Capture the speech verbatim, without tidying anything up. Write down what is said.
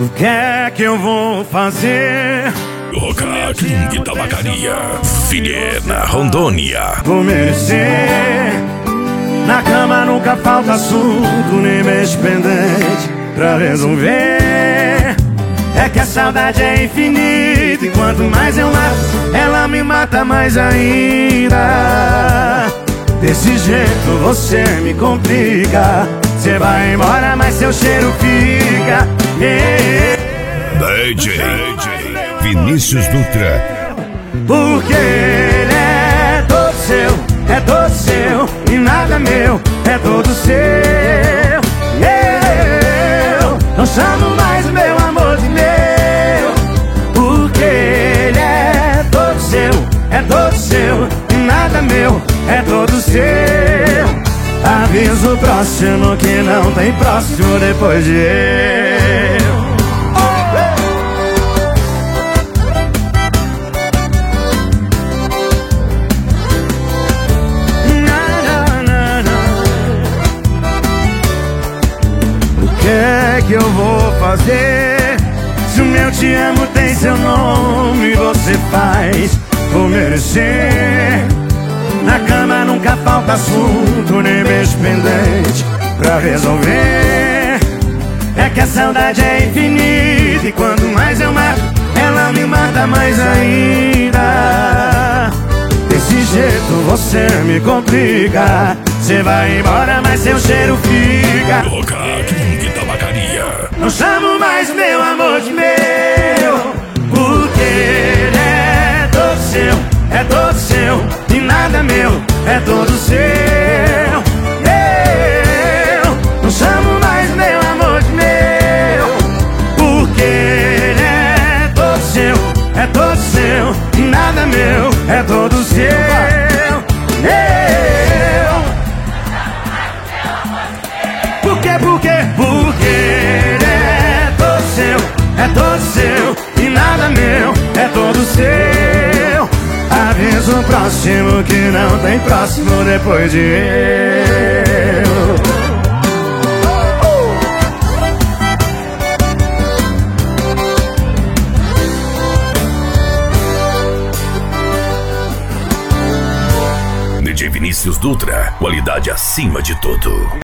O que é que eu vou fazer? Roca King Tabacaria, Vilhena, Rondônia. Vou merecer. Na cama nunca falta assunto, nem mês pendente pra resolver. É que a saudade é infinita e quanto mais eu mato, ela me mata mais ainda. Desse jeito você me complica. Você vai embora, mas seu cheiro fica. D J Vinícius Dutra. Porque ele é todo seu, é todo seu, e nada meu, é todo seu. Eu não chamo mais meu amor de meu, porque ele é todo seu, é todo seu, e nada meu, é todo seu. Aviso próximo que não tem próximo depois de eu. O que é que eu vou fazer? Se o meu te amo tem seu nome, você faz por merecer. Na cama nunca falta assunto, nem beijo pendente pra resolver. É que a saudade é infinita e quanto mais eu mato, ela me mata mais ainda. Desse jeito você me complica. Você vai embora, mas seu cheiro fica. Roca King Tabacaria. Não chamo mais meu amor de meu, porque ele é todo seu, é todo seu, e nada meu, é todo seu. Eu não chamo mais meu amor de meu, porque ele é todo seu, é todo seu, e nada meu, é todo seu. Eu Por quê, por quê? Porque ele é todo seu, é todo seu, e nada meu, é todo seu. Aviso próximo que não tem próximo depois de eu. D J Vinícius Dutra, qualidade acima de tudo.